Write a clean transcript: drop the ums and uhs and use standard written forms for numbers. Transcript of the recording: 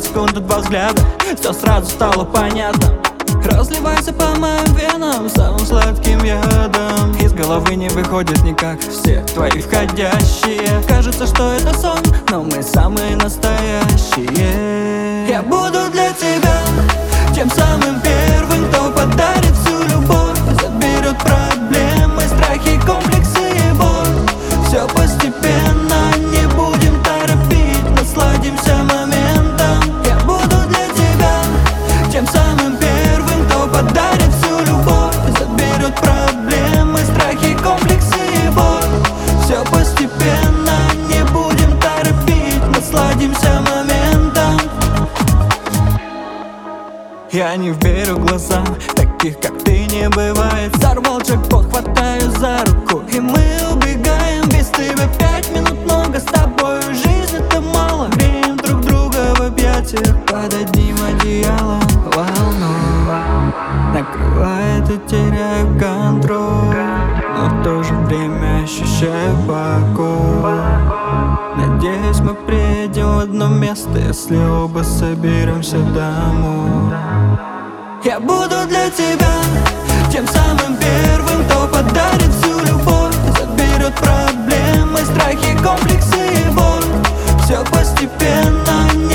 секунду, два взгляда, все сразу стало понятно. Разливайся по моим венам самым сладким ядом. Из головы не выходит никак все твои входящие. Кажется, что это сон, но мы самые настоящие. Я буду для тебя тем самым первым, кто подарит всю любовь, заберет проблемы, страхи, комплексы и боль. Все постепенно, не будем торопить, насладимся моментом. Я буду для тебя тем самым первым, кто подарит всю любовь, заберет проблемы, страхи, комплексы и боль. Все постепенно, не будем торопить, насладимся моментом. Я не верю глазам таких, как ты, не бывает. Сорвал джекпот, хватаю за руку, и мы убегаем. Без тебя 5 минут много, с тобой жизнь это мало. Греем друг друга в объятиях под одним одеялом. Волну накрывает и теряю контроль, но в то же время ощущаю покой. Надеюсь, мы приедем в одно место, если оба соберемся домой. Я буду для тебя тем самым первым, кто подарит всю любовь, заберет проблемы, страхи, комплексы и боль. Все постепенно,